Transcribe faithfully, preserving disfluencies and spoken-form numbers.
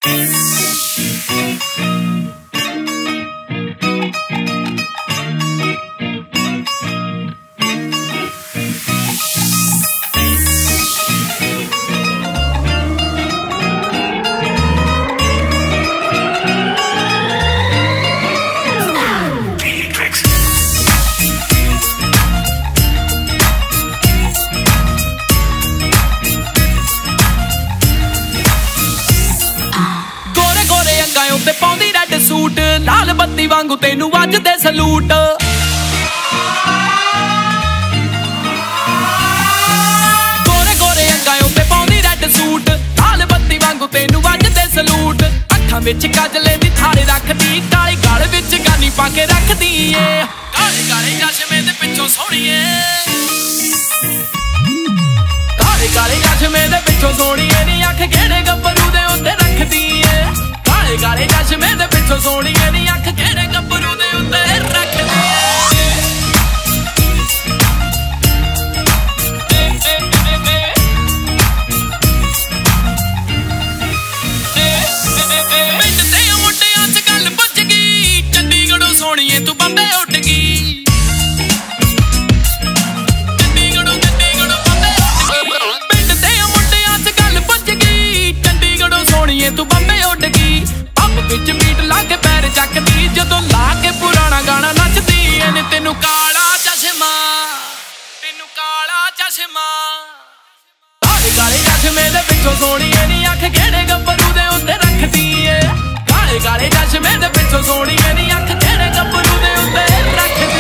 ਤੇ ਪਾਉਂਦੀ red suit ਲਾਲ ਬੱਤੀ ਵਾਂਗੂ ਤੈਨੂੰ ਵੱਜਦੇ ਸਲੂਟ ਗੋਰੇ ਗੋਰੇ ਅੰਗਾਂ ਉੱਤੇ ਪਾਉਂਦੀ ਰੈਡ ਸੂਟ ਲਾਲ ਬੱਤੀ ਵਾਂਗੂ ਤੈਨੂੰ ਵੱਜਦੇ ਸਲੂਟ ਅੱਖਾਂ ਵਿੱਚ ਕਾਜਲੇ ਦੀ ਥਾਰੇ ਰੱਖਦੀ ਕਾਲੀ ਗਲ ਵਿੱਚ ਗਾਨੀ ਪਾ ਕੇ ਰੱਖਦੀ ਏ ਕਾਲੇ ਕਾਲੇ ਚਸ਼ਮੇ ਦੇ ਪਿੱਛੋਂ ਸੋਹਣੀਏ ਕਾਲੇ ਕਾਲੇ ਚਸ਼ਮੇ ਦੇ ਪਿੱਛੋਂ ਸੋਹਣੀਏ ਨੀ ਅੱਖ ਕਿਹੜੇ ਗੱਭਰੂ ਦੇ ਉੱਤੇ ਰੱਖਦੀ ਏ ਕਾਲੇ ਕਾਲੇ ਚਸ਼ਮੇ ਦੇ ਪਿੱਛੋਂ ਸੋਹਣੀਏ ਨੀ ਅੱਖ ਕਿਹੜੇ ਗੱਭਰੂ ਦੇ ਉੱਤੇ ਰੱਖਦੀ ਪਿੰਡ ਦੇ ਮੁੰਡਿਆਂ ਚ ਗੱਲ ਪੁੱਜ ਗਈ ਚੰਡੀਗੜ੍ਹੋਂ ਸੋਹਣੀਏ ਤੂੰ ਬੰਬੇ ਉੱਡ ਗਈ ਚੰਡੀਗੜ੍ਹੋਂ ਚੰਡੀਗੜ੍ਹੋਂ ਬੰਬੇ ਉੱਡ ਗਈ ਪਿੰਡ ਦੇ ਮੁੰਡਿਆਂ ਚ ਗੱਲ ਪੁੱਜ ਗਈ ਚੰਡੀਗੜ੍ਹੋਂ ਸੋਹਣੀਏ ਤੂੰ ਬੰਬੇ ਉੱਡ ਗਈ ਵਿੱਚ ਬੀਟ ਲਾ ਕੇ ਪੈਰ ਚੱਕਦੀ ਜਦੋਂ ਲਾ ਕੇ ਪੁਰਾਣਾ ਗਾਣਾ ਨੱਚਦੀ ਐ ਤੈਨੂੰ ਕਾਲਾ ਚਸ਼ਮਾ ਤੈਨੂੰ ਕਾਲਾ ਚਸ਼ਮਾ ਕਾਲੇ ਕਾਲੇ ਚਸ਼ਮੇ ਦੇ ਪਿੱਛੋਂ ਸੋਹਣੀਏ ਨੀ ਅੱਖ ਕਿਹੜੇ ਗੱਭਰੂ ਦੇ ਉੱਤੇ ਰੱਖਦੀ ਏ ਕਾਲੇ ਕਾਲੇ ਚਸ਼ਮੇ ਦੇ ਪਿੱਛੋਂ ਸੋਹਣੀਏ ਨੀ ਅੱਖ ਕਿਹੜੇ ਗੱਭਰੂ ਦੇ ਉੱਤੇ ਰੱਖਦੀ